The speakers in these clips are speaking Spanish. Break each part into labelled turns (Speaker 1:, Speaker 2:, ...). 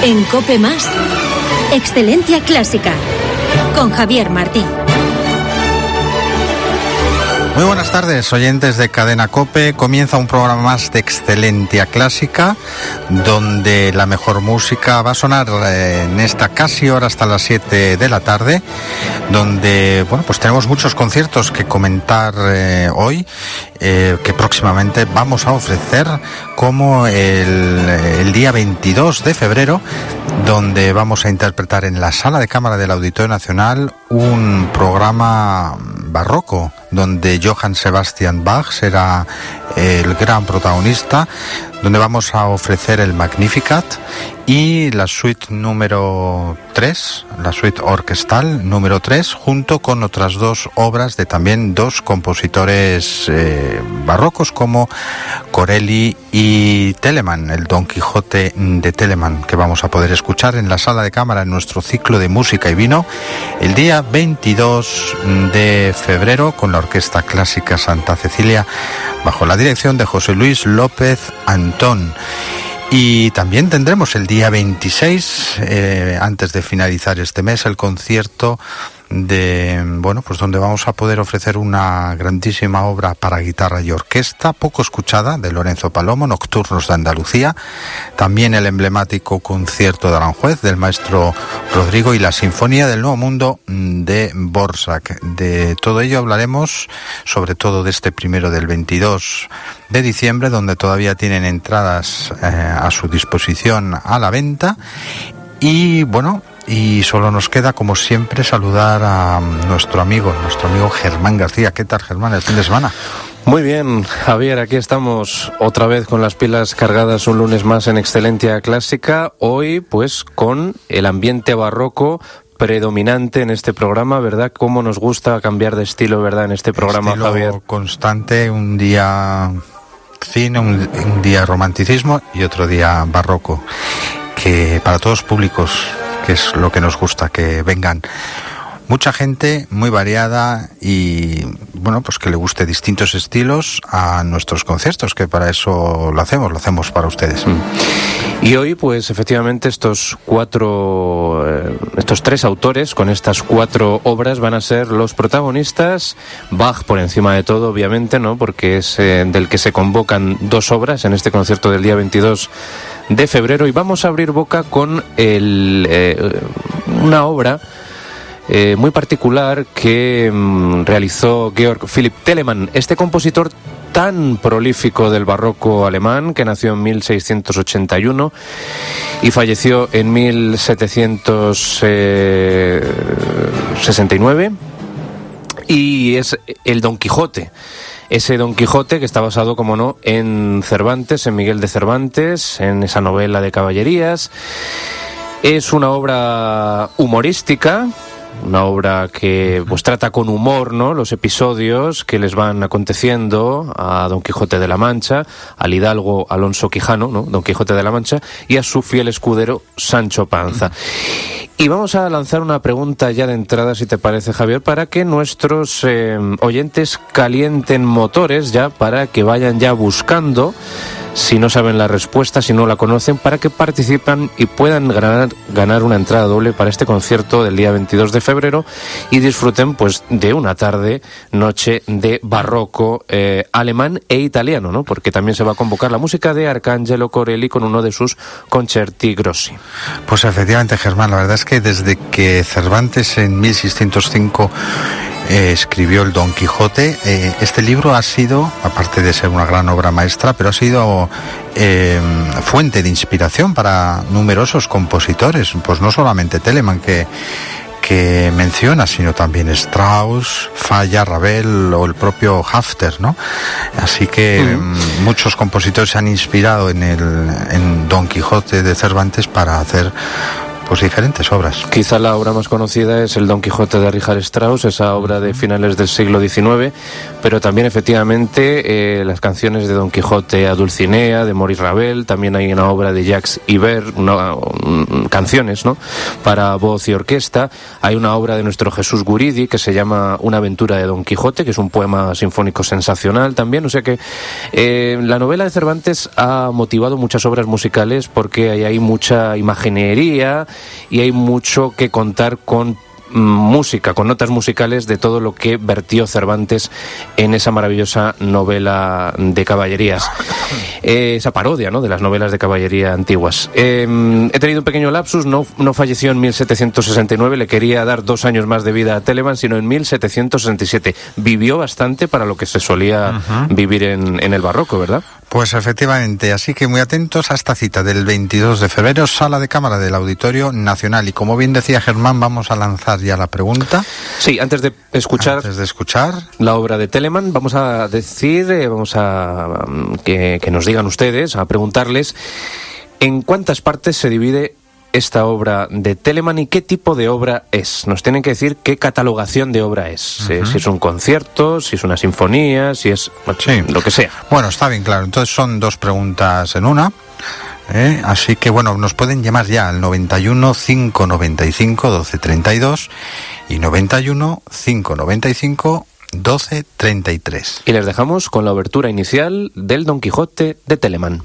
Speaker 1: En COPE+, Excelencia Clásica, con Javier Martín.
Speaker 2: Muy buenas tardes, oyentes de Cadena COPE. Comienza un programa más de Excelencia Clásica, donde la mejor música va a sonar en esta casi hora hasta las 7 de la tarde, donde, bueno, pues tenemos muchos conciertos que comentar hoy, que próximamente vamos a ofrecer, como el día 22 de febrero, donde vamos a interpretar en la Sala de Cámara del Auditorio Nacional un programa barroco, donde Johann Sebastian Bach será el gran protagonista, donde vamos a ofrecer el Magnificat y la suite número 3, la suite orquestal número 3, junto con otras dos obras de también dos compositores barrocos como Corelli y Telemann, el Don Quijote de Telemann, que vamos a poder escuchar en la Sala de Cámara en nuestro ciclo de música y vino el día 22 de febrero con la Orquesta Clásica Santa Cecilia, bajo la dirección de José Luis López Antón. Y también tendremos el día 26, antes de finalizar este mes, el concierto de, bueno, pues donde vamos a poder ofrecer una grandísima obra para guitarra y orquesta, poco escuchada, de Lorenzo Palomo, Nocturnos de Andalucía, también el emblemático concierto de Aranjuez del maestro Rodrigo y la Sinfonía del Nuevo Mundo de Dvořák. De todo ello hablaremos, sobre todo de este primero del 22 de diciembre, donde todavía tienen entradas a su disposición a la venta. Y bueno, y solo nos queda, como siempre, saludar a nuestro amigo Germán García. ¿Qué tal, Germán, el fin de semana?
Speaker 3: Muy bien, Javier, aquí estamos otra vez con las pilas cargadas un lunes más en Excelencia Clásica. Hoy, pues, con el ambiente barroco predominante en este programa, ¿verdad? Cómo nos gusta cambiar de estilo, ¿verdad? En este programa,
Speaker 2: estilo
Speaker 3: Javier.
Speaker 2: Constante, un día cine, un día romanticismo y otro día barroco, que para todos públicos, que es lo que nos gusta, que vengan mucha gente muy variada y, bueno, pues que le guste distintos estilos a nuestros conciertos, que para eso lo hacemos para ustedes.
Speaker 3: Y hoy, pues efectivamente, estos tres autores con estas cuatro obras van a ser los protagonistas. Bach por encima de todo, obviamente, ¿no? Porque es del que se convocan dos obras en este concierto del día 22 de febrero. Y vamos a abrir boca con una obra muy particular que realizó Georg Philipp Telemann, este compositor tan prolífico del barroco alemán, que nació en 1681 y falleció en 1769, y es el Don Quijote. Ese Don Quijote que está basado, como no, en Cervantes, en Miguel de Cervantes, en esa novela de caballerías. Es una obra humorística, una obra que pues trata con humor, ¿no?, los episodios que les van aconteciendo a Don Quijote de la Mancha, al hidalgo Alonso Quijano, ¿no?, Don Quijote de la Mancha, y a su fiel escudero Sancho Panza. Y vamos a lanzar una pregunta ya de entrada, si te parece, Javier, para que nuestros oyentes calienten motores ya, para que vayan ya buscando, si no saben la respuesta, si no la conocen, para que participen y puedan ganar una entrada doble para este concierto del día 22 de febrero y disfruten, pues, de una noche de barroco alemán e italiano, ¿no? Porque también se va a convocar la música de Arcangelo Corelli con uno de sus concerti grossi.
Speaker 2: Pues efectivamente, Germán, la verdad es que desde que Cervantes en 1605 escribió el Don Quijote, este libro ha sido, aparte de ser una gran obra maestra, pero ha sido fuente de inspiración para numerosos compositores, pues no solamente Telemann que menciona, sino también Strauss, Falla, Ravel o el propio Hafter, ¿no? Así que muchos compositores se han inspirado en Don Quijote de Cervantes para hacer, pues diferentes obras.
Speaker 3: Quizá la obra más conocida es el Don Quijote de Richard Strauss, esa obra de finales del siglo XIX, pero también efectivamente las canciones de Don Quijote a Dulcinea, de Maurice Ravel, también hay una obra de Jacques Ibert, canciones, ¿no?, para voz y orquesta. Hay una obra de nuestro Jesús Guridi que se llama Una aventura de Don Quijote, que es un poema sinfónico sensacional también. O sea que la novela de Cervantes ha motivado muchas obras musicales porque ahí hay mucha imaginería y hay mucho que contar con música, con notas musicales de todo lo que vertió Cervantes en esa maravillosa novela de caballerías, esa parodia, ¿no?, de las novelas de caballería antiguas. He tenido un pequeño lapsus, no falleció en 1769, le quería dar 2 años más de vida a Telemann, sino en 1767. Vivió bastante para lo que se solía vivir en el barroco, ¿verdad?
Speaker 2: Pues efectivamente, así que muy atentos a esta cita del 22 de febrero, Sala de Cámara del Auditorio Nacional. Y como bien decía Germán, vamos a lanzar ya la pregunta.
Speaker 3: Sí, antes de escuchar la obra de Telemann, vamos a decir, que nos digan ustedes, a preguntarles en cuántas partes se divide esta obra de Telemann y qué tipo de obra es. Nos tienen que decir qué catalogación de obra es. Si es un concierto, si es una sinfonía, si es lo que sea.
Speaker 2: Bueno, está bien claro. Entonces son 2 preguntas en una. Así que bueno, nos pueden llamar ya al 91 595 1232 y 91 595 1233.
Speaker 3: Y les dejamos con la obertura inicial del Don Quijote de Telemann.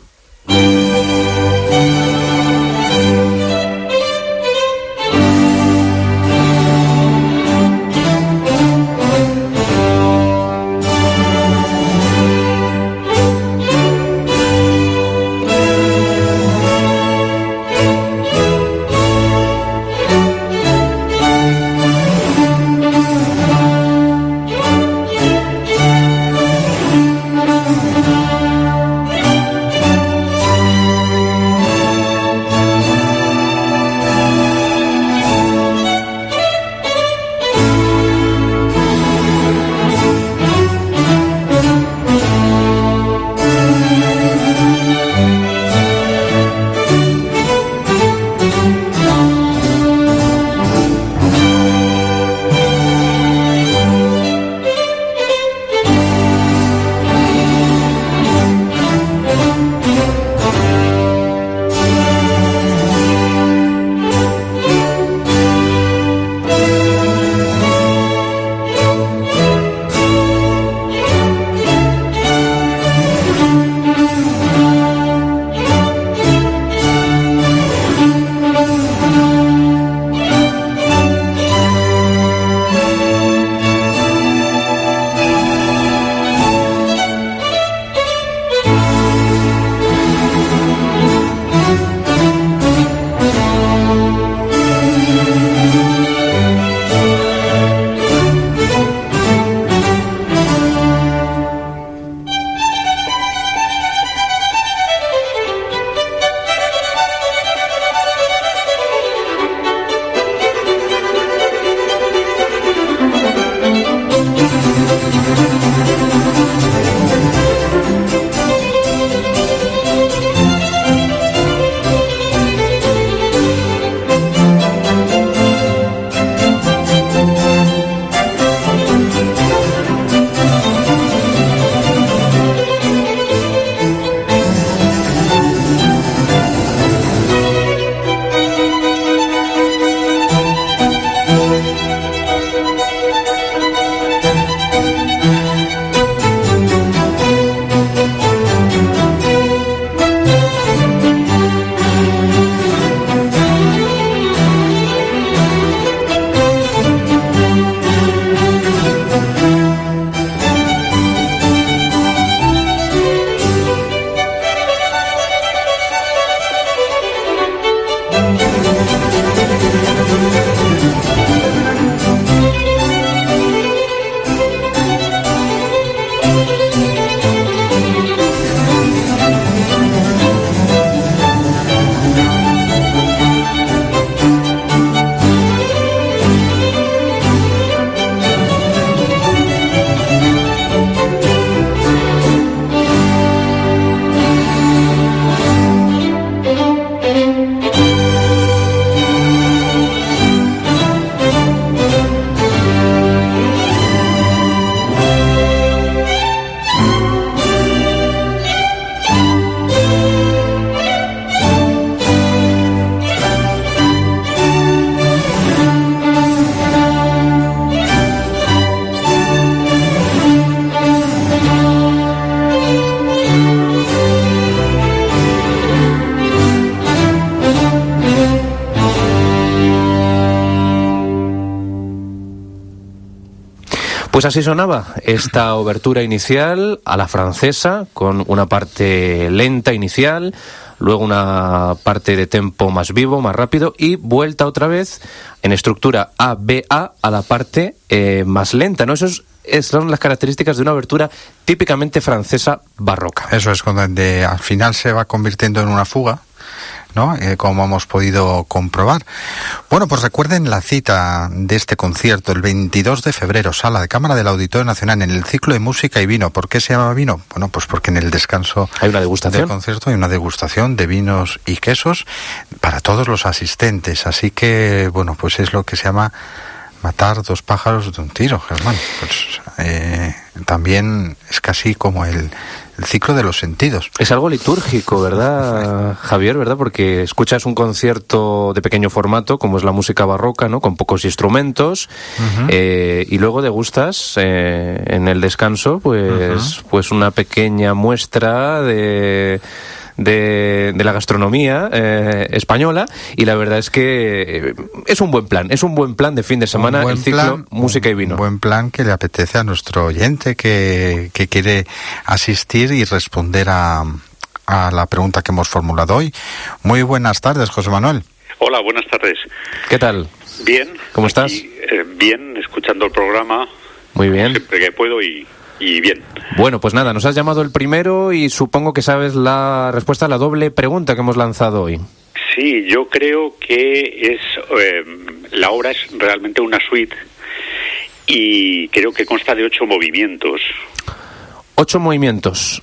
Speaker 3: Pues así sonaba esta obertura inicial a la francesa, con una parte lenta inicial, luego una parte de tempo más vivo, más rápido, y vuelta otra vez en estructura A-B-A a la parte más lenta, ¿no? Son las características de una obertura típicamente francesa barroca.
Speaker 2: Eso es, cuando al final se va convirtiendo en una fuga, ¿no? Como hemos podido comprobar. Bueno, pues recuerden la cita de este concierto, el 22 de febrero, Sala de Cámara del Auditorio Nacional, en el ciclo de música y vino. ¿Por qué se llama vino? Bueno, pues porque en el descanso
Speaker 3: hay una degustación
Speaker 2: del concierto, hay una degustación de vinos y quesos para todos los asistentes. Así que, bueno, pues es lo que se llama matar dos pájaros de un tiro, Germán. Pues también es casi como el ciclo de los sentidos.
Speaker 3: Es algo litúrgico, ¿verdad, Javier? ¿Verdad? Porque escuchas un concierto de pequeño formato, como es la música barroca, ¿no? Con pocos instrumentos, y luego degustas en el descanso, pues una pequeña muestra de la gastronomía española, y la verdad es que es un buen plan de fin de semana, el ciclo música y vino.
Speaker 2: Un buen plan que le apetece a nuestro oyente que quiere asistir y responder a la pregunta que hemos formulado hoy. Muy buenas tardes, José Manuel.
Speaker 4: Hola, buenas tardes.
Speaker 3: ¿Qué tal?
Speaker 4: Bien.
Speaker 3: ¿Cómo estás?
Speaker 4: Bien, escuchando el programa.
Speaker 3: Muy bien.
Speaker 4: Siempre que puedo y bien.
Speaker 3: Bueno, pues nada, nos has llamado el primero y supongo que sabes la respuesta a la doble pregunta que hemos lanzado hoy.
Speaker 4: Sí, yo creo que la obra es realmente una suite y creo que consta de 8 movimientos.
Speaker 3: 8 movimientos.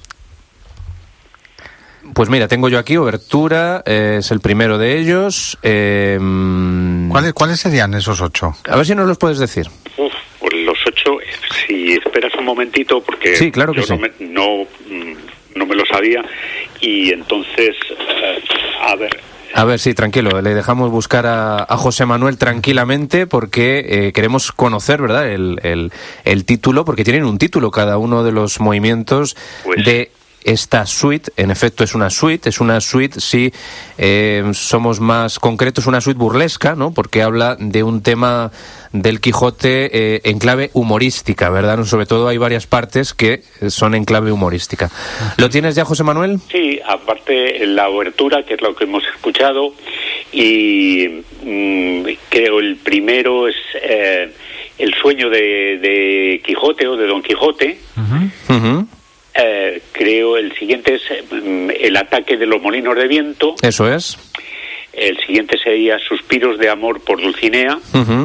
Speaker 3: Pues mira, tengo yo aquí obertura, es el primero de ellos.
Speaker 2: ¿Cuáles serían esos 8?
Speaker 3: A ver si nos los puedes decir.
Speaker 4: Pues los 8, si esperas un momentito, porque
Speaker 3: sí, claro que
Speaker 4: yo
Speaker 3: sí.
Speaker 4: no me lo sabía, y entonces,
Speaker 3: A ver, sí, tranquilo, le dejamos buscar a José Manuel tranquilamente porque queremos conocer, ¿verdad?, el título, porque tienen un título cada uno de los movimientos de esta suite. En efecto es una suite si somos más concretos, una suite burlesca, ¿no?, porque habla de un tema del Quijote en clave humorística, ¿verdad? Sobre todo hay varias partes que son en clave humorística. ¿Lo tienes ya, José Manuel?
Speaker 4: Sí, aparte la obertura, que es lo que hemos escuchado, y creo el primero es el sueño de Quijote o de Don Quijote. Creo el siguiente es el ataque de los molinos de viento.
Speaker 3: Eso es.
Speaker 4: El siguiente sería Suspiros de amor por Dulcinea.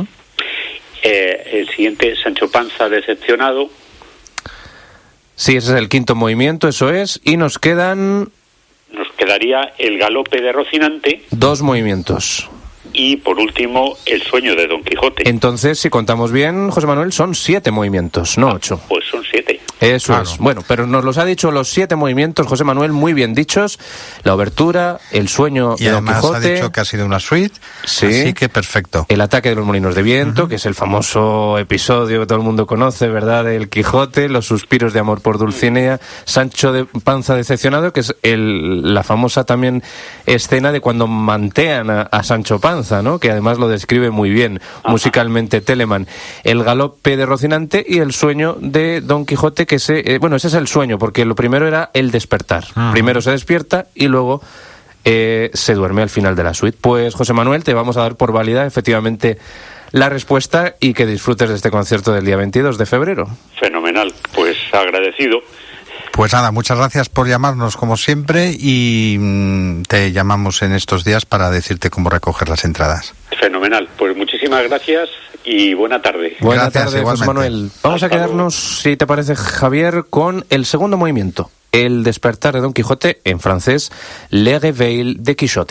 Speaker 4: El siguiente, Sancho Panza decepcionado.
Speaker 3: Sí, ese es el quinto movimiento, eso es. Y nos quedaría
Speaker 4: el galope de Rocinante. 2
Speaker 3: movimientos.
Speaker 4: Y por último, el sueño de Don Quijote.
Speaker 3: Entonces, si contamos bien, José Manuel, son 7 movimientos, no 8.
Speaker 4: Pues son 7.
Speaker 3: Eso claro. Es. Bueno, pero nos los ha dicho los 7 movimientos, José Manuel, muy bien dichos. La obertura, el sueño de Don Quijote.
Speaker 2: Y además ha dicho que ha sido una suite, sí. Así que perfecto.
Speaker 3: El ataque de los molinos de viento, que es el famoso episodio que todo el mundo conoce, ¿verdad?, del Quijote, los suspiros de amor por Dulcinea, Sancho de Panza decepcionado, que es la famosa también escena de cuando mantean a Sancho Panza, ¿no?, que además lo describe muy bien musicalmente Telemann. El galope de Rocinante y el sueño de Don Quijote, que ese es el sueño, porque lo primero era el despertar. Primero se despierta y luego se duerme al final de la suite. Pues, José Manuel, te vamos a dar por válida efectivamente la respuesta y que disfrutes de este concierto del día 22 de febrero.
Speaker 4: Fenomenal, pues agradecido.
Speaker 2: Pues nada, muchas gracias por llamarnos como siempre y te llamamos en estos días para decirte cómo recoger las entradas.
Speaker 4: Fenomenal, pues muchísimas gracias y buena tarde.
Speaker 3: Buena tarde, José Manuel. Vamos a quedarnos, si te parece, Javier, con el segundo movimiento, el despertar de Don Quijote, en francés, Le Réveil de Quichotte.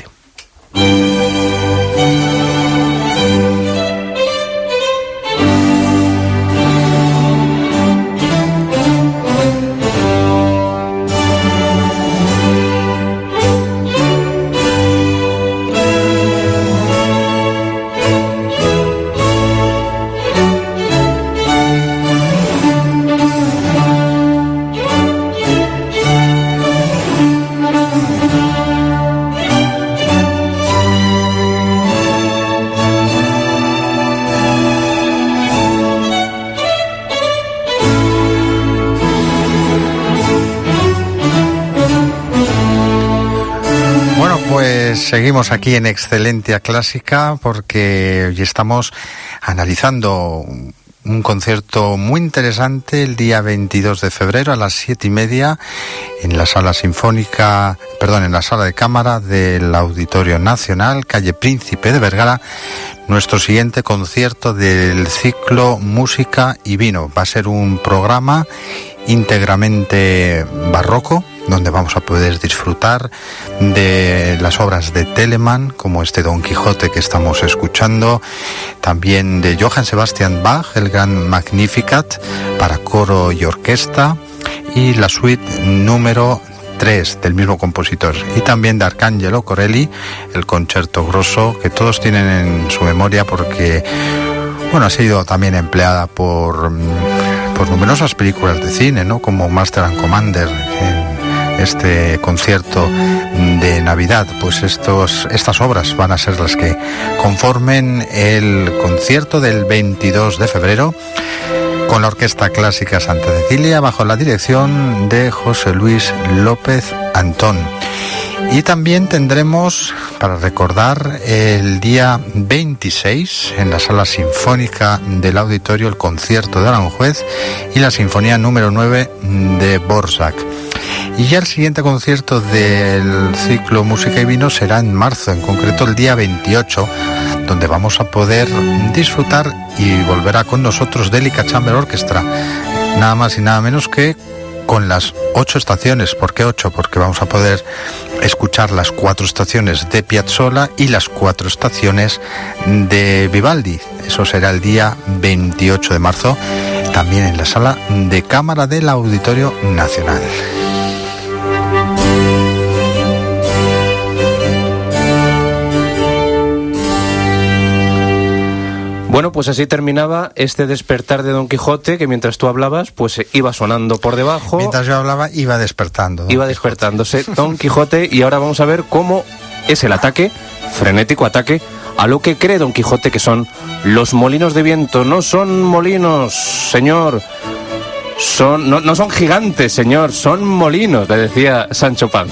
Speaker 2: Pues seguimos aquí en Excelentia Clásica porque hoy estamos analizando un concierto muy interesante el día 22 de febrero a las 7:30 en la sala sinfónica, en la sala de cámara del Auditorio Nacional, calle Príncipe de Vergara, nuestro siguiente concierto del ciclo Música y Vino. Va a ser un programa íntegramente barroco, donde vamos a poder disfrutar de las obras de Telemann, como este Don Quijote que estamos escuchando, también de Johann Sebastian Bach, el gran Magnificat para coro y orquesta, y la suite número 3 del mismo compositor, y también de Arcangelo Corelli, el Concerto Grosso, que todos tienen en su memoria porque, ha sido también empleada por numerosas películas de cine, ¿no? Como Master and Commander en este concierto de Navidad. Pues estas obras van a ser las que conformen el concierto del 22 de febrero con la Orquesta Clásica Santa Cecilia bajo la dirección de José Luis López Antón. Y también tendremos, para recordar, el día 26 en la Sala Sinfónica del Auditorio el concierto de Aranjuez y la Sinfonía número 9 de Dvořák. Y ya el siguiente concierto del ciclo Música y Vino será en marzo, en concreto el día 28, donde vamos a poder disfrutar y volverá con nosotros Delica Chamber Orchestra, nada más y nada menos que con las 8 estaciones. ¿Por qué 8? Porque vamos a poder escuchar las 4 estaciones de Piazzolla y las 4 estaciones de Vivaldi. Eso será el día 28 de marzo, también en la sala de cámara del Auditorio Nacional.
Speaker 3: Bueno, pues así terminaba este despertar de Don Quijote, que mientras tú hablabas, pues iba sonando por debajo.
Speaker 2: Mientras yo hablaba, iba despertando.
Speaker 3: Iba despertándose Don Quijote, y ahora vamos a ver cómo es el ataque, frenético ataque, a lo que cree Don Quijote que son los molinos de viento. No son molinos, señor. No son gigantes, señor, son molinos, le decía Sancho Panza.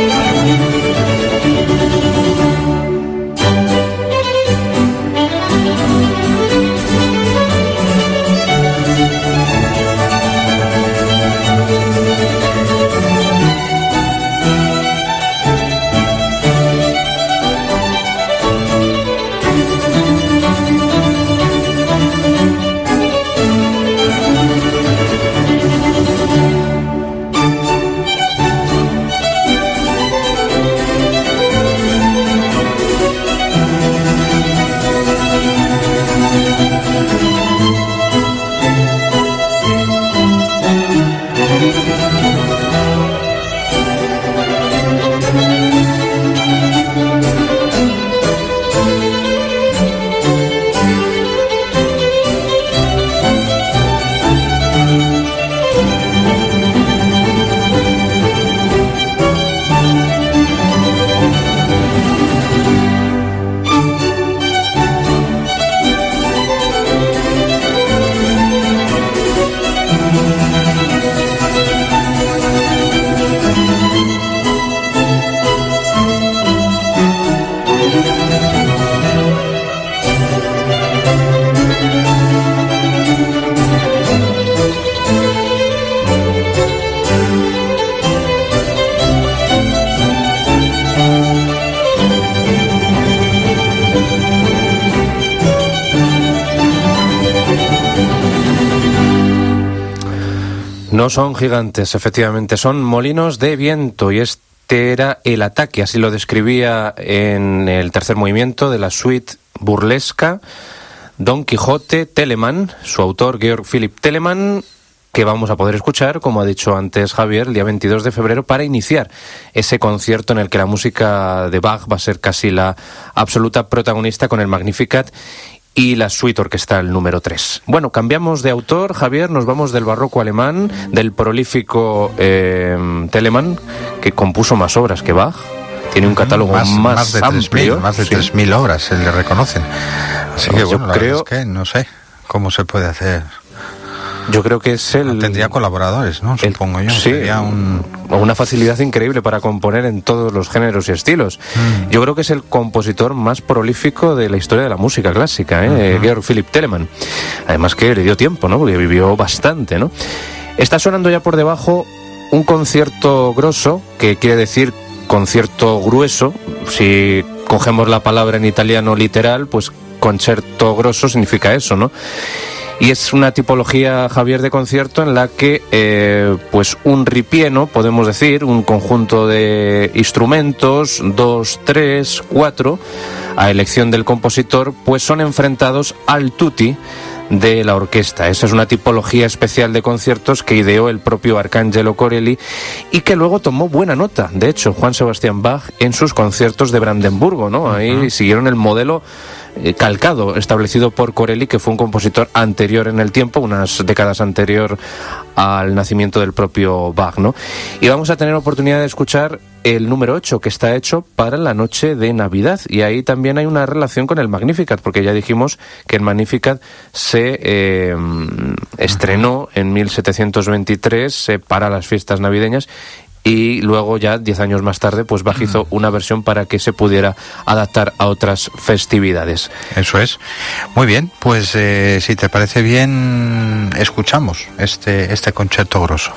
Speaker 3: No son gigantes, efectivamente, son molinos de viento, y este era el ataque, así lo describía en el tercer movimiento de la suite burlesca Don Quijote, Telemann, su autor Georg Philipp Telemann, que vamos a poder escuchar, como ha dicho antes Javier, el día 22 de febrero para iniciar ese concierto en el que la música de Bach va a ser casi la absoluta protagonista, con el Magnificat y la suite orquestal número 3. Bueno, cambiamos de autor, Javier, nos vamos del barroco alemán, del prolífico Telemann, que compuso más obras que Bach. Tiene un catálogo más
Speaker 2: de
Speaker 3: amplio.
Speaker 2: Más de 3.000 obras se le reconocen. Así que
Speaker 3: yo creo
Speaker 2: es que no sé cómo se puede hacer.
Speaker 3: Yo creo que es
Speaker 2: Tendría colaboradores, ¿no? Supongo yo.
Speaker 3: Sí,
Speaker 2: Sería
Speaker 3: una facilidad increíble para componer en todos los géneros y estilos. Yo creo que es el compositor más prolífico de la historia de la música clásica, Georg Philipp Telemann. Además que le dio tiempo, ¿no? Porque vivió bastante, ¿no? Está sonando ya por debajo un concierto grosso, que quiere decir concierto grueso. Si cogemos la palabra en italiano literal, pues concerto grosso significa eso, ¿no? Y es una tipología, Javier, de concierto en la que pues un ripieno, podemos decir, un conjunto de instrumentos, 2, 3, 4, a elección del compositor, pues son enfrentados al tutti de la orquesta. Esa es una tipología especial de conciertos que ideó el propio Arcangelo Corelli y que luego tomó buena nota, de hecho, Juan Sebastián Bach en sus conciertos de Brandenburgo, ¿no? Ahí siguieron el modelo calcado, establecido por Corelli, que fue un compositor anterior en el tiempo, unas décadas anterior al nacimiento del propio Bach, ¿no? Y vamos a tener oportunidad de escuchar el número 8, que está hecho para la noche de Navidad, y ahí también hay una relación con el Magnificat, porque ya dijimos que el Magnificat se estrenó en 1723 para las fiestas navideñas, y luego ya 10 años más tarde pues Bach hizo una versión para que se pudiera adaptar a otras festividades.
Speaker 2: Eso es. Muy bien, pues si te parece bien, escuchamos este concierto grosso.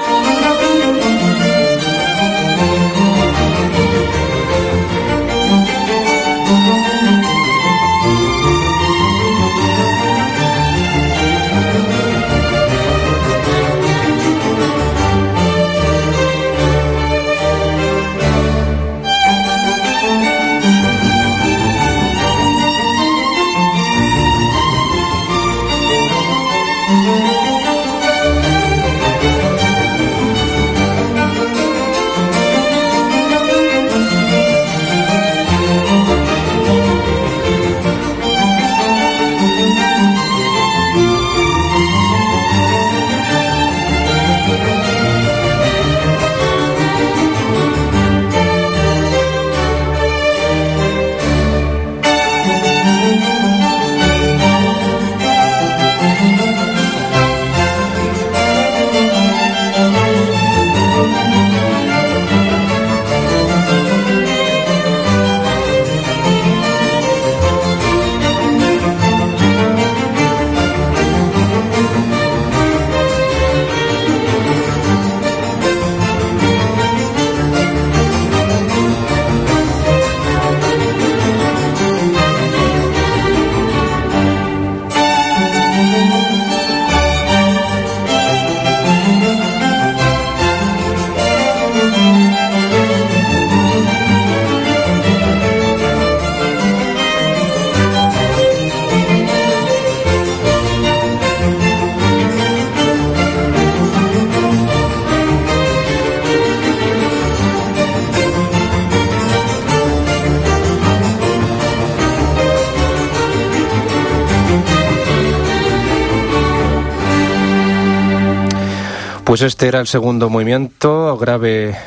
Speaker 3: Pues este era el segundo movimiento grave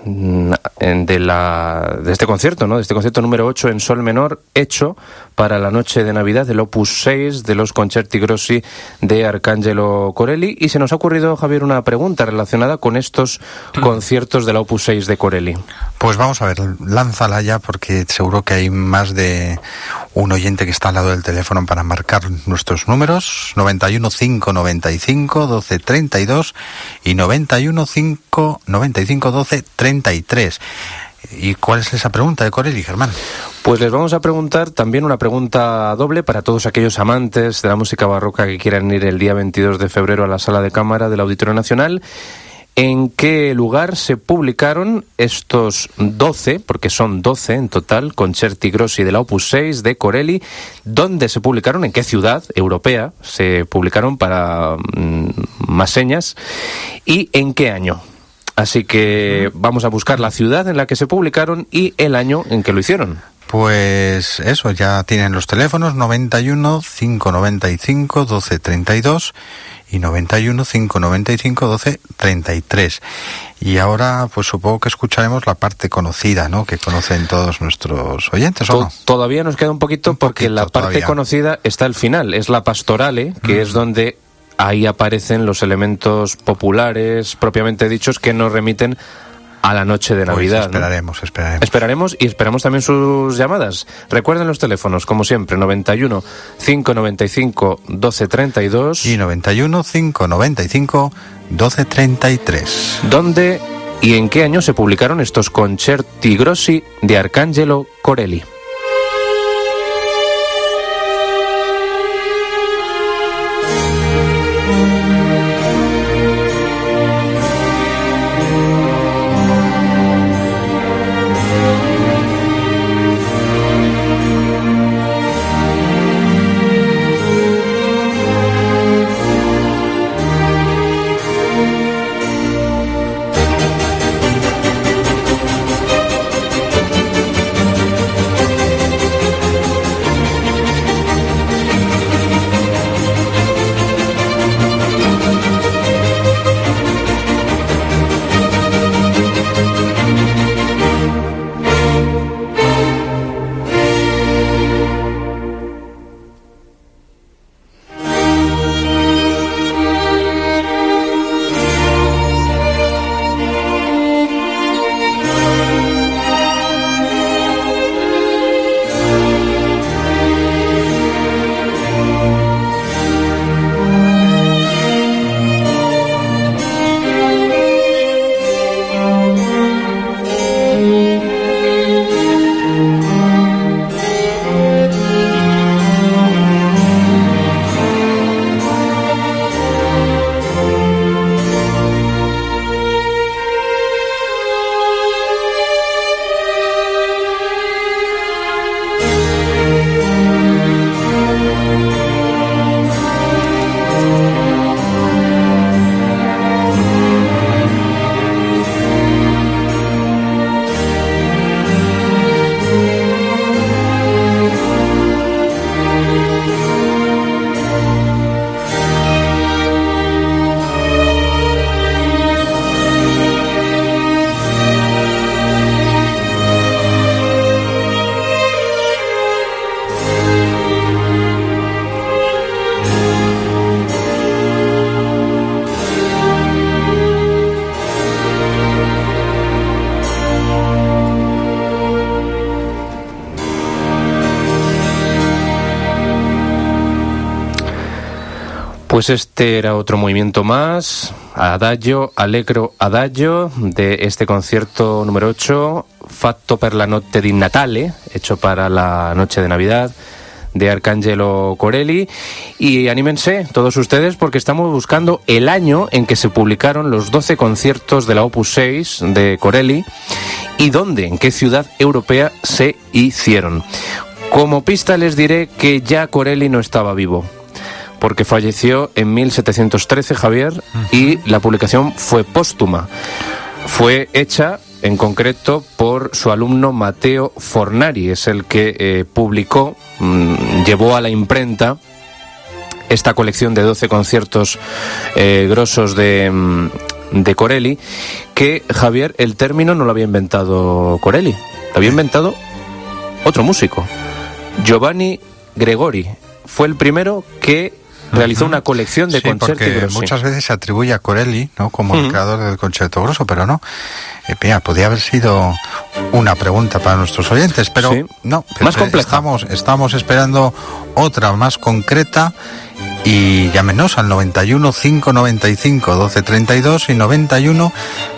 Speaker 3: de este concierto, ¿no? De este concierto número 8 en sol menor, hecho para la noche de Navidad del Opus 6 de los Concerti Grossi de Arcangelo Corelli. Y se nos ha ocurrido, Javier, una pregunta relacionada con estos conciertos del Opus 6 de Corelli. Pues vamos a ver, lánzala ya, porque seguro que hay más de un oyente que está al lado del teléfono para marcar nuestros números: 91 595 12 32 y 91 595 12 33. ¿Y cuál es esa pregunta de Corelli, Germán? Pues les vamos a preguntar también una pregunta doble para todos aquellos amantes de la música barroca que quieran ir el día 22 de febrero a la Sala de Cámara del Auditorio Nacional. ¿En qué lugar se publicaron estos 12, porque son 12 en total, Concerti Grossi del Opus 6 de Corelli? ¿Dónde se publicaron? ¿En qué ciudad europea se publicaron, para más señas? ¿Y en qué año? Así que vamos a buscar la ciudad en la que se publicaron y el año en que lo hicieron. Pues eso, ya tienen los teléfonos: 91 595 12 32 y 91 595 12 33. Y ahora, pues supongo que escucharemos la parte conocida, ¿no?, que conocen todos nuestros oyentes, ¿o no? Todavía nos queda un poquito, porque la parte conocida está al final, es la pastorale, que es donde ahí aparecen los elementos populares propiamente dichos que nos remiten a la noche de Navidad.
Speaker 2: Esperaremos.
Speaker 3: Esperaremos y esperamos también sus llamadas. Recuerden los teléfonos, como siempre, 91 595 1232
Speaker 2: y 91 595 1233.
Speaker 3: ¿Dónde y en qué año se publicaron estos concerti grossi de Arcangelo Corelli? Pues este era otro movimiento más, Adagio, Allegro Adagio, de este concierto número 8, Fatto per la notte di Natale, hecho para la noche de Navidad, de Arcangelo Corelli. Y anímense todos ustedes porque estamos buscando el año en que se publicaron los 12 conciertos de la Opus 6 de Corelli y dónde, en qué ciudad europea se hicieron. Como pista les diré que ya Corelli no estaba vivo, porque falleció en 1713, Javier, y la publicación fue póstuma. Fue hecha, en concreto, por su alumno Matteo Fornari, es el que publicó, llevó a la imprenta esta colección de 12 conciertos grosos de Corelli, que, Javier, el término no lo había inventado Corelli, lo había inventado otro músico, Giovanni Gregori. Fue el primero que realizó una colección de concerti grossi.
Speaker 2: Muchas veces se atribuye a Corelli, ¿no?, como el creador del concerto grosso, pero no. Mira, podría haber sido una pregunta para nuestros oyentes, pero sí, no.
Speaker 3: Más compleja.
Speaker 2: Estamos esperando otra más concreta. Y llámenos al 91 595 1232 y 91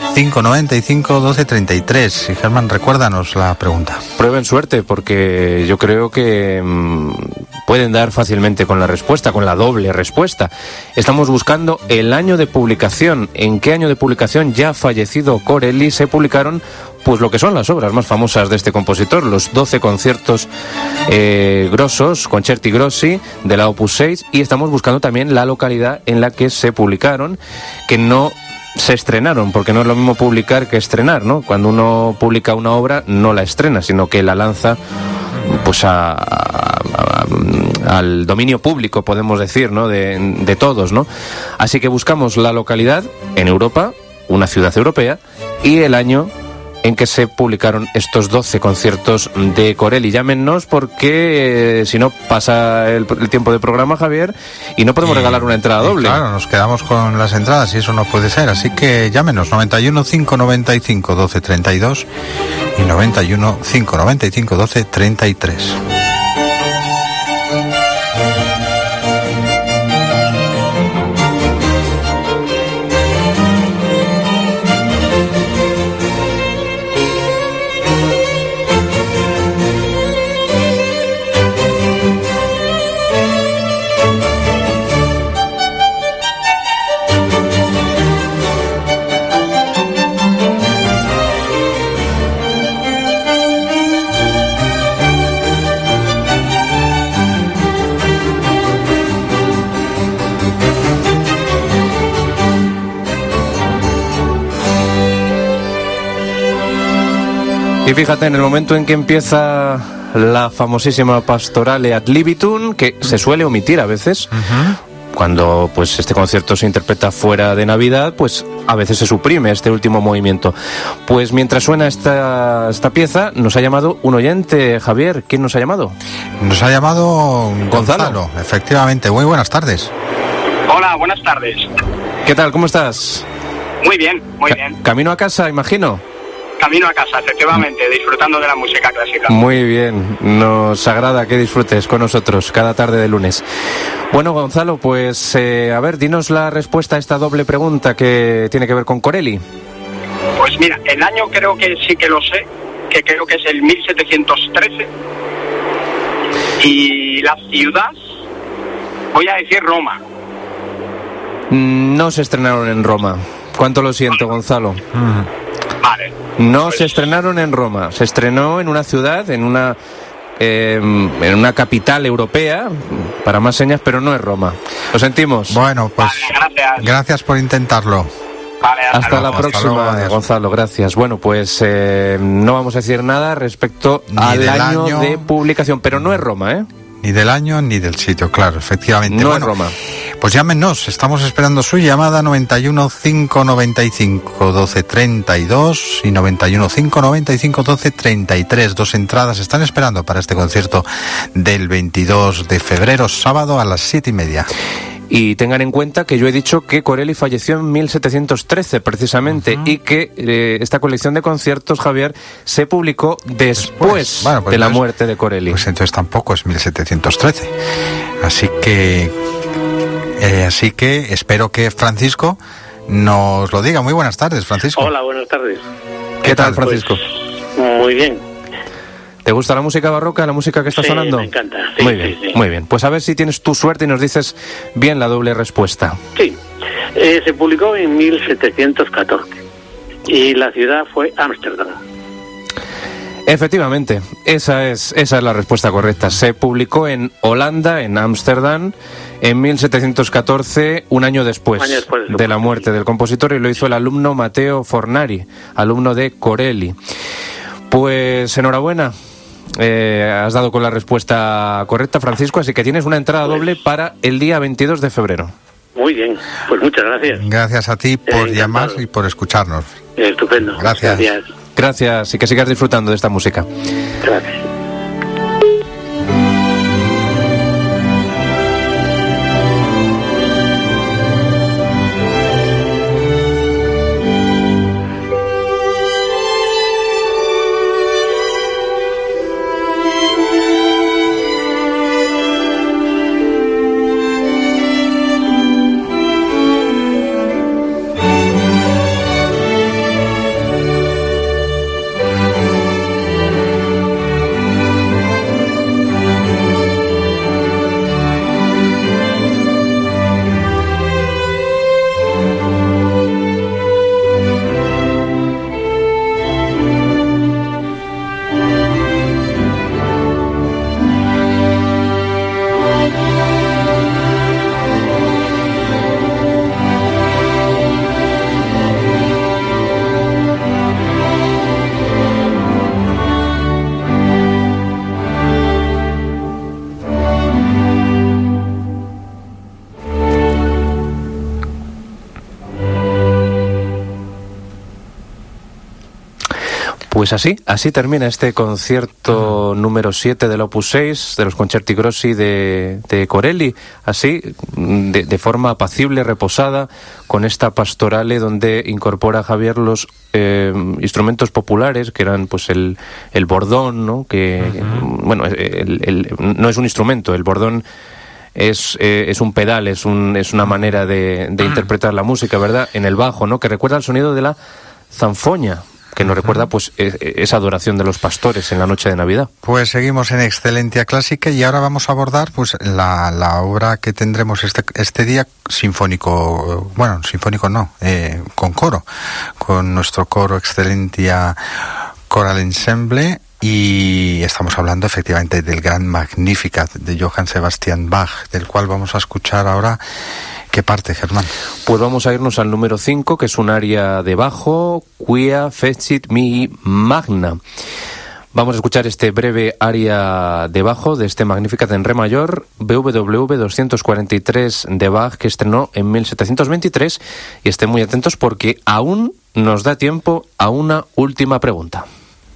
Speaker 2: 595 1233. Y Germán, recuérdanos la pregunta.
Speaker 3: Prueben suerte, porque yo creo que pueden dar fácilmente con la respuesta, con la doble respuesta. Estamos buscando el año de publicación. ¿En qué año de publicación, ya fallecido Corelli, se publicaron pues lo que son las obras más famosas de este compositor, los 12 conciertos grosos, concerti grossi de la Opus 6, y estamos buscando también la localidad en la que se publicaron, que no se estrenaron, porque no es lo mismo publicar que estrenar, ¿no? Cuando uno publica una obra no la estrena, sino que la lanza pues al dominio público, podemos decir, ¿no?, de todos, ¿no? Así que buscamos la localidad en Europa, una ciudad europea, y el año en que se publicaron estos 12 conciertos de Corelli. Llámenos porque si no pasa el tiempo de programa, Javier, y no podemos regalar una entrada doble.
Speaker 2: Claro, nos quedamos con las entradas y eso no puede ser, así que llámenos 91 595 12 32 y 91 595 12 33.
Speaker 3: Y fíjate, en el momento en que empieza la famosísima Pastorale ad libitum, que se suele omitir a veces, cuando pues este concierto se interpreta fuera de Navidad, pues a veces se suprime este último movimiento. Pues mientras suena esta pieza, nos ha llamado un oyente, Javier. ¿Quién nos ha llamado?
Speaker 2: Nos ha llamado Gonzalo, efectivamente. Muy buenas tardes.
Speaker 5: Hola, buenas tardes.
Speaker 3: ¿Qué tal? ¿Cómo estás?
Speaker 5: Muy bien, muy bien.
Speaker 3: Camino a casa, imagino.
Speaker 5: Camino a casa, efectivamente, disfrutando de la música clásica.
Speaker 3: Muy bien, nos agrada que disfrutes con nosotros cada tarde de lunes. Bueno, Gonzalo, pues a ver, dinos la respuesta a esta doble pregunta que tiene que ver con Corelli.
Speaker 5: Pues mira, el año creo que sí que lo sé, que creo que es el 1713. Y la ciudad, voy a decir Roma.
Speaker 3: No se estrenaron en Roma. Cuánto lo siento, Gonzalo.
Speaker 5: Vale.
Speaker 3: No se estrenaron en Roma, se estrenó en una ciudad, en una capital europea, para más señas, pero no es Roma. Lo sentimos.
Speaker 2: Bueno, pues
Speaker 5: vale,
Speaker 2: gracias por intentarlo.
Speaker 5: Vale,
Speaker 3: hasta la próxima,
Speaker 2: luego,
Speaker 3: Gonzalo, gracias. Bueno, pues no vamos a decir nada respecto al año de publicación, pero no es Roma, ¿eh?
Speaker 2: Ni del año ni del sitio, claro, efectivamente.
Speaker 3: No
Speaker 2: bueno,
Speaker 3: es Roma.
Speaker 2: Pues llámenos, estamos esperando su llamada 91 595 12 32 y 91 595 12 33. 2 entradas están esperando para este concierto del 22 de febrero, sábado a las 7:30.
Speaker 3: Y tengan en cuenta que yo he dicho que Corelli falleció en 1713, precisamente, y que esta colección de conciertos, Javier, se publicó después
Speaker 2: bueno, pues
Speaker 3: de la muerte de Corelli.
Speaker 2: Pues entonces tampoco es 1713. Así que espero que Francisco nos lo diga. Muy buenas tardes, Francisco.
Speaker 6: Hola, buenas tardes.
Speaker 3: ¿Qué tal, Francisco?
Speaker 6: Pues, muy bien.
Speaker 3: ¿Te gusta la música barroca, la música que está sonando?
Speaker 6: Me encanta. Sí,
Speaker 3: muy bien,
Speaker 6: sí.
Speaker 3: Muy bien. Pues a ver si tienes tu suerte y nos dices bien la doble respuesta.
Speaker 6: Sí. Se publicó en 1714 y la ciudad fue Ámsterdam.
Speaker 3: Efectivamente, esa es la respuesta correcta. Se publicó en Holanda, en Ámsterdam, en 1714, un año después de la muerte del compositor, y lo hizo el alumno Matteo Fornari, alumno de Corelli. Pues enhorabuena. Has dado con la respuesta correcta, Francisco, así que tienes una entrada doble para el día 22 de febrero.
Speaker 6: Muy bien, pues muchas gracias.
Speaker 2: Gracias a ti por llamar y por escucharnos.
Speaker 6: Estupendo.
Speaker 2: Gracias.
Speaker 3: Gracias y que sigas disfrutando de esta música.
Speaker 6: Gracias.
Speaker 3: Pues así termina este concierto número 7 del Opus 6 de los Concerti Grossi de Corelli, así, de forma apacible, reposada, con esta pastorale donde incorpora Javier los instrumentos populares, que eran pues el bordón, ¿no? Que, bueno, no es un instrumento, el bordón es un pedal, es una manera de interpretar la música, ¿verdad? En el bajo, ¿no? Que recuerda el sonido de la zanfoña, que nos recuerda pues esa adoración de los pastores en la noche de Navidad. Pues seguimos en Excelentia Clásica y ahora vamos a abordar pues la obra que tendremos este día sinfónico, sinfónico no, con coro, con nuestro coro Excelentia Choral Ensemble, y estamos hablando efectivamente del gran Magnificat de Johann Sebastian Bach, del cual vamos a escuchar ahora. ¿Qué parte, Germán? Pues vamos a irnos al número 5, que es un aria de bajo, Quia fecit mihi magna. Vamos a escuchar este breve aria de bajo de este Magnificat en re mayor, BWV 243 de Bach, que estrenó en 1723, y estén muy atentos porque aún nos da tiempo a una última pregunta.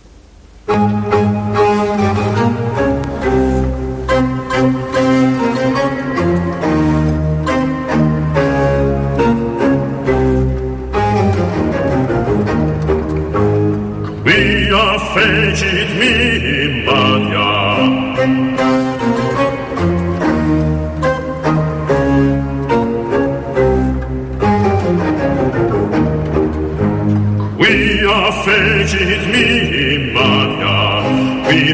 Speaker 7: Quia fecit mihi magna. Quia fecit mihi magna. Qui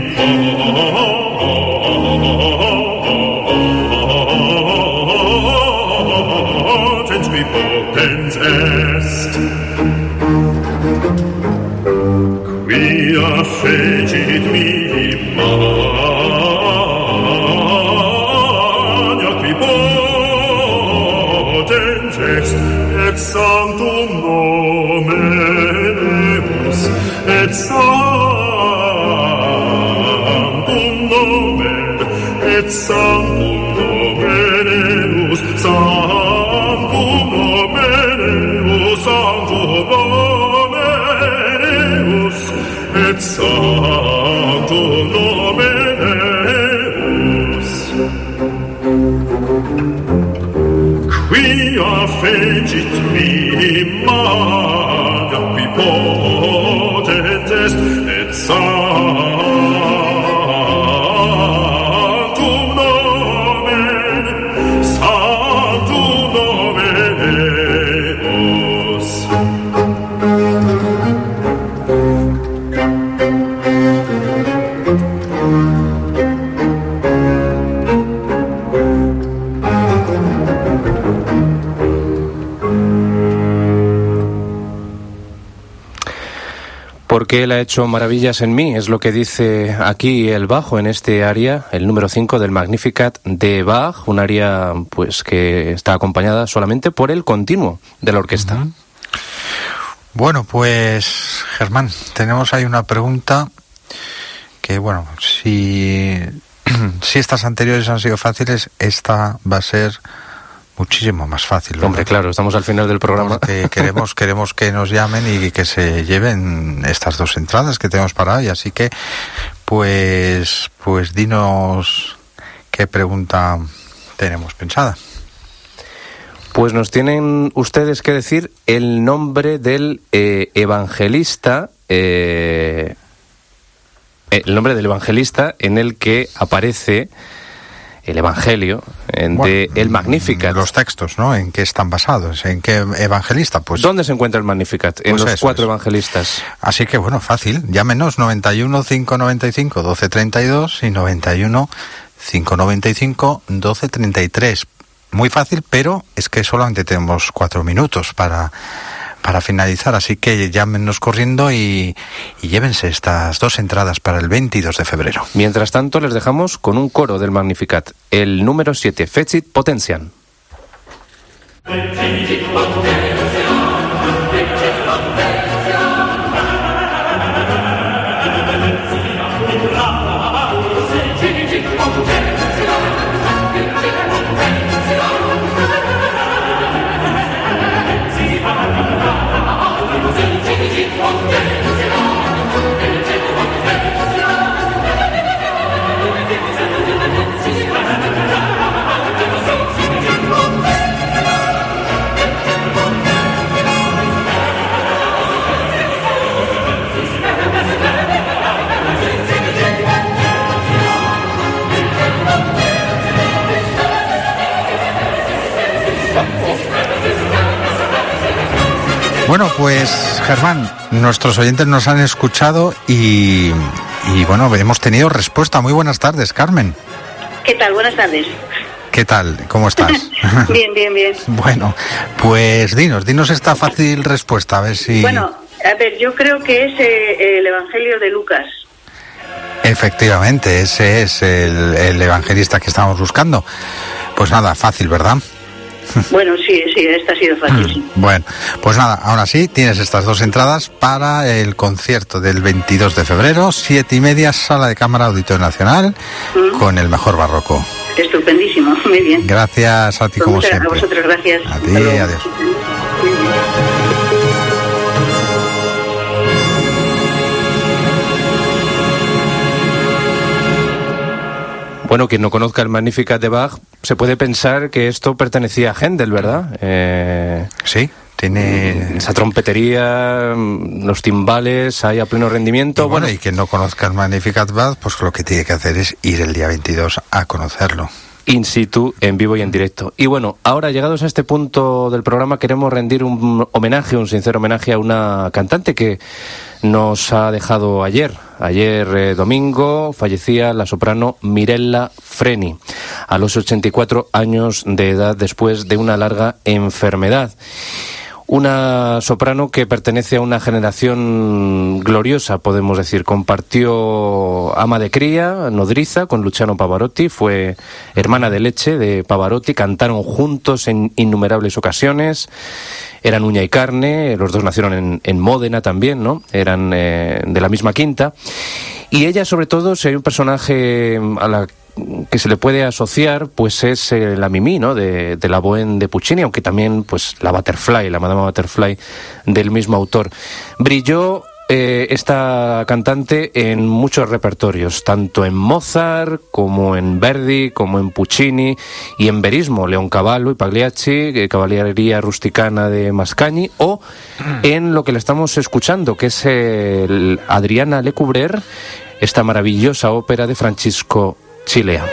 Speaker 7: potens, qui potens est. Quia fecit mihi magna, qui potens est, et sanctum nomen eus, et sanctum nomen eus, sanctum nomen eus, et sanctum nomen eus. Quia fecit mihi magna, qui potens est, et sanctum nomen eus.
Speaker 3: Porque Él ha hecho maravillas en mí, es lo que dice aquí el bajo en este aria, el número 5 del Magnificat de Bach, un aria pues que está acompañada solamente por el continuo de la orquesta. Uh-huh. Bueno, pues Germán, tenemos ahí una pregunta que, bueno, si estas anteriores han sido fáciles, esta va a ser muchísimo más fácil, ¿verdad? Hombre, claro, estamos al final del programa. Queremos que nos llamen y que se lleven estas dos entradas que tenemos para hoy, así que pues dinos qué pregunta tenemos pensada. Pues nos tienen ustedes que decir el nombre del evangelista, el nombre del evangelista en el que aparece el Evangelio de el Magnificat. Los textos, ¿no? ¿En qué están basados? ¿En qué evangelista? Pues ¿dónde se encuentra el Magnificat? En los 4 evangelistas. Así que, bueno, fácil. Llámenos 91 595 1232 y 91 595 1233. Muy fácil, pero es que solamente tenemos 4 minutos para finalizar, así que llámenos corriendo y llévense estas 2 entradas para el 22 de febrero. Mientras tanto, les dejamos con un coro del Magnificat, el número 7, Fecit Potentiam.
Speaker 7: Potentiam
Speaker 2: Bueno, pues Germán, nuestros oyentes nos han escuchado y bueno, hemos tenido respuesta. Muy buenas tardes, Carmen.
Speaker 8: ¿Qué tal? Buenas tardes.
Speaker 2: ¿Qué tal? ¿Cómo estás?
Speaker 8: Bien, bien, bien.
Speaker 2: Bueno, pues dinos esta fácil respuesta, a ver si...
Speaker 8: Bueno, a ver, yo creo que es el Evangelio de Lucas.
Speaker 2: Efectivamente, ese es el evangelista que estamos buscando. Pues nada, fácil, ¿verdad?
Speaker 8: Bueno, sí, esta ha sido fácil. Sí.
Speaker 2: Bueno, pues nada, ahora sí, tienes estas 2 entradas para el concierto del 22 de febrero, 7:30, Sala de Cámara, Auditorio Nacional, con el mejor barroco.
Speaker 8: Estupendísimo, muy bien.
Speaker 2: Gracias a ti,
Speaker 8: Pues
Speaker 2: como siempre.
Speaker 8: A vosotros, gracias.
Speaker 2: A ti, adiós.
Speaker 3: Bueno, quien no conozca el Magnificat de Bach, se puede pensar que esto pertenecía a Händel, ¿verdad?
Speaker 2: Sí, tiene...
Speaker 3: Esa trompetería, los timbales, ahí a pleno rendimiento.
Speaker 2: Bueno, y quien no conozca el Magnificat de Bach, pues lo que tiene que hacer es ir el día 22 a conocerlo.
Speaker 3: In situ, en vivo y en directo. Y bueno, ahora llegados a este punto del programa queremos rendir un homenaje, un sincero homenaje a una cantante que nos ha dejado ayer. Ayer domingo fallecía la soprano Mirella Freni a los 84 años de edad después de una larga enfermedad. Una soprano que pertenece a una generación gloriosa, podemos decir. Compartió ama de cría, nodriza, con Luciano Pavarotti. Fue hermana de leche de Pavarotti. Cantaron juntos en innumerables ocasiones. Eran uña y carne. Los dos nacieron en Módena también, ¿no? Eran de la misma quinta. Y ella, sobre todo, si hay un personaje a la que se le puede asociar, pues es la Mimí, ¿no? De la Bohème de Puccini, aunque también pues la Butterfly, la Madama Butterfly del mismo autor. Brilló esta cantante en muchos repertorios, tanto en Mozart como en Verdi, como en Puccini y en Verismo, Leoncavallo y Pagliacci, Cavalleria Rusticana de Mascagni, o en lo que le estamos escuchando, que es el Adriana Lecouvreur, esta maravillosa ópera de Francisco Cilea.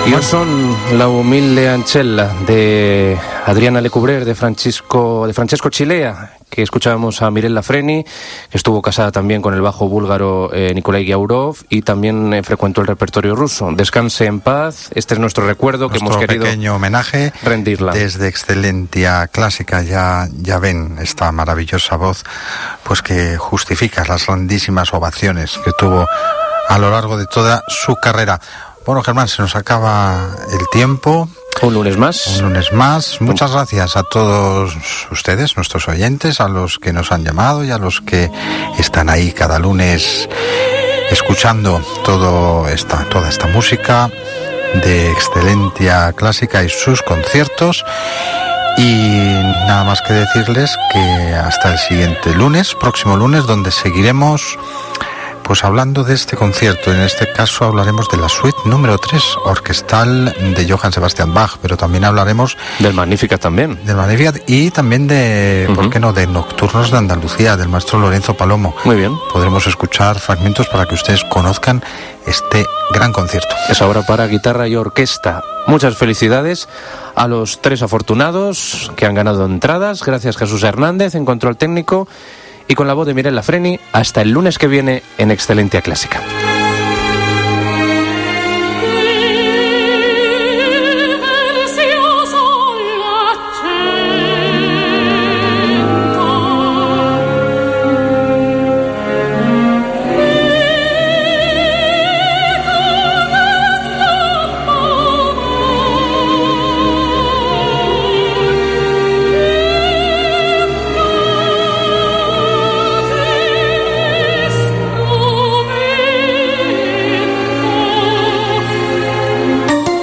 Speaker 3: Yo son la humilde Ancella de Adriana Lecouvreur, de Francesco Cilea, que escuchábamos a Mirella Freni, que estuvo casada también con el bajo búlgaro Nikolai Giaurov y también frecuentó el repertorio ruso. Descanse en paz, este es nuestro recuerdo que hemos querido
Speaker 2: pequeño homenaje
Speaker 3: rendirla.
Speaker 2: Desde Excelentia Clásica, ya ven esta maravillosa voz, pues que justifica las grandísimas ovaciones que tuvo a lo largo de toda su carrera. Bueno, Germán, se nos acaba el tiempo.
Speaker 3: Un lunes más.
Speaker 2: Muchas gracias a todos ustedes, nuestros oyentes, a los que nos han llamado y a los que están ahí cada lunes escuchando toda esta música de Excelentia Clásica y sus conciertos. Y nada más que decirles que hasta el siguiente próximo lunes, donde seguiremos pues hablando de este concierto. En este caso hablaremos de la suite número 3 orquestal de Johann Sebastian Bach, pero también hablaremos
Speaker 3: del Magnificat también.
Speaker 2: Del Magnificat y también de, ¿por qué no?, de Nocturnos de Andalucía, del maestro Lorenzo Palomo.
Speaker 3: Muy bien.
Speaker 2: Podremos escuchar fragmentos para que ustedes conozcan este gran concierto.
Speaker 3: Es ahora para guitarra y orquesta. Muchas felicidades a los 3 afortunados que han ganado entradas. Gracias Jesús Hernández en control técnico. Y con la voz de Mirella Freni, hasta el lunes que viene en Excelentia Clásica.